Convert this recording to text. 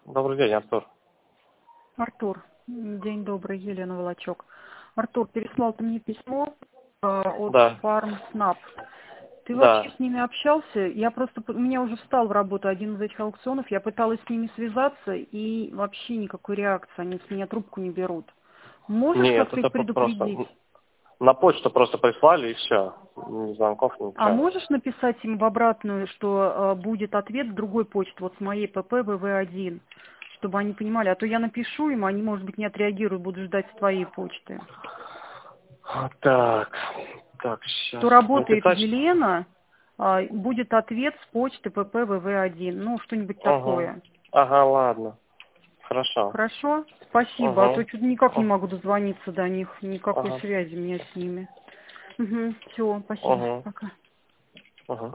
Добрый день, Артур. Артур, день добрый, Елена Волочок. Артур, переслал ты мне письмо от Да, FarmSnap. Ты вообще да. с ними общался? Я просто, у меня уже встал в работу один из этих аукционов, я пыталась с ними связаться, и вообще никакой реакции, они с меня трубку не берут. Можешь, Нет, так это сказать, просто предупредить? на почту просто прислали и все. Ни звонков, А ничего. можешь написать им в обратную, что будет ответ с другой почты, вот с моей pp vv1, чтобы они понимали, а то я напишу им, они, может быть, не отреагируют, буду ждать с твоей почты. Так, так, сейчас. Что работает Написать? Елена, будет ответ с почты pp vv1, ну, что-нибудь Угу. такое. Ага, ладно. Хорошо. Хорошо? Спасибо, а то Угу. что-то никак не могу дозвониться до них, никакой Ага. связи у меня с ними. Угу, все, спасибо, Угу. пока. Угу.